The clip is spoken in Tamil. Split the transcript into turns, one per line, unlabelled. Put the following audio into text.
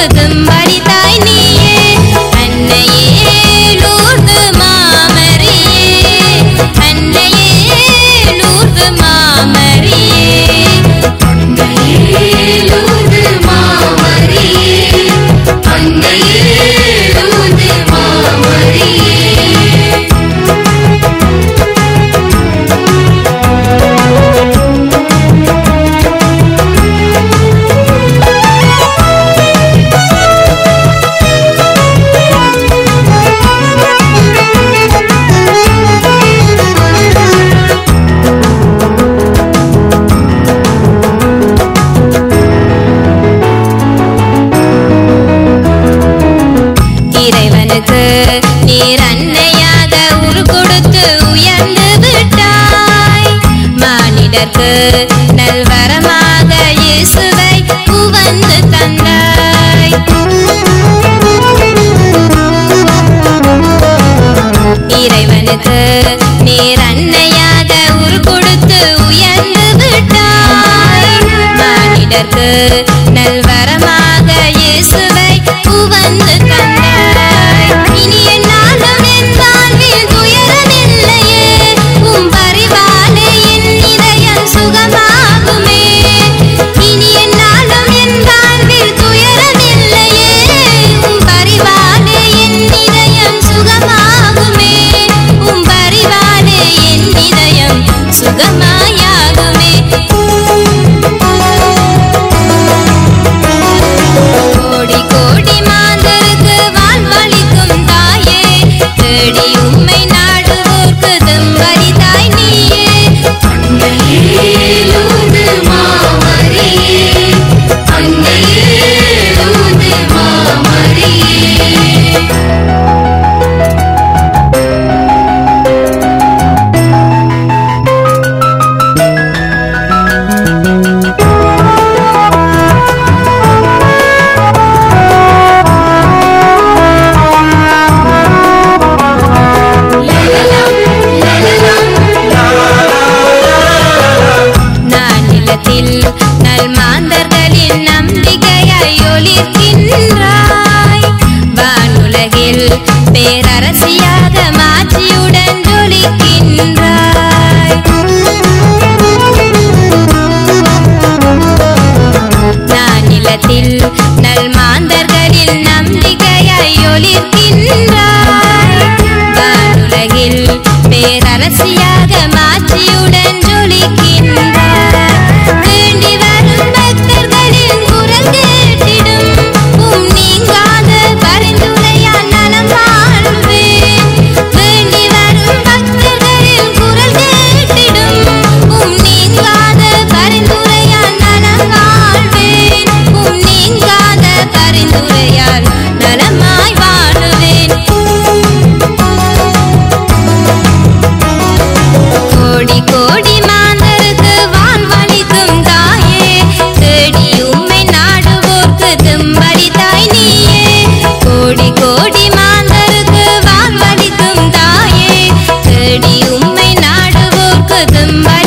தும்படி தாய் நீயே அன்னையே லூர்து மாமரியே அன்னையே லூர்து மாமரியே அன்னையே லூர்து மாமரியே அன்னையே லூர்து மாமரியே இறைவனுக்கு நீர் அன்னையாக உரு கொடுத்து உயர்ந்து விட்டாய் மானிடர்க்கு நல்வரமாக இயேசுவை உவந்து தந்தாய் இறைவனுக்கு நீர் அன்னையாக உரு கொடுத்து உயர்ந்து விட்டாய் மானிடர்க்கு நல்வரமாக இயேசுவை உவந்து தந்தாய் இனி என்னாலும் என் வாழ்வில் துயரமில்லையே உம் பரிவாலே என் இதயம் சுகமாகுமே இனி என்னாலும் என் வாழ்வில் துயரமில்லையே உம் பரிவாலே என் இதயம் சுகமாகுமே உம் பரிவாலே என் இதயம் சுகமாயாகுமே கோடி கோடி மாந்தருக்கு வாழ்வளிக்கும் தாயே தேடி உம்மை நாடுவோர்க்கு தும்படி தாய் நீயே அன்னையே லூர்து மாமரியே அன்னையே லூர்து மாமரியே நல் மாந்தர்களின் நம்பிக்கையாய் ஒளிர்கின்றாய் வானுலகில் பேரரசியாக மாட்சியுடன் ஜொலிக்கின்றாய் நானிலத்தில் நல் மாந்தர்களின் நம்பிக்கையாய் ஒளிர்கின்றாய் வானுலகில் பேரரசியாக மாட்சியுடன் ஜொலிக்கின்றாய் வேண்டி வரும் பக்தர்களின் குரல் கேட்டிடும் உம் நீங்காத பரிந்துரையால் நலம் வாழ்வேன் வேண்டி வரும் பக்தர்களின் குரல் கேட்டிடும் உம் நீங்காத பரிந்துரையால் நலம் வாழ்வேன் உம் நீங்காத பரிந்துரையால் நலமாய் வாழுவேன் கோடி கோடி மாந்தருக்கு வாழ்வளிக்கும் தாயே தேடி உம்மை நாடுவோர்க்கு தும்படி தாய் நீயே கோடி கோடி மாந்தருக்கு வாழ்வளிக்கும் தாயே தேடி உம்மை நாடுவோர்க்கு தும்படி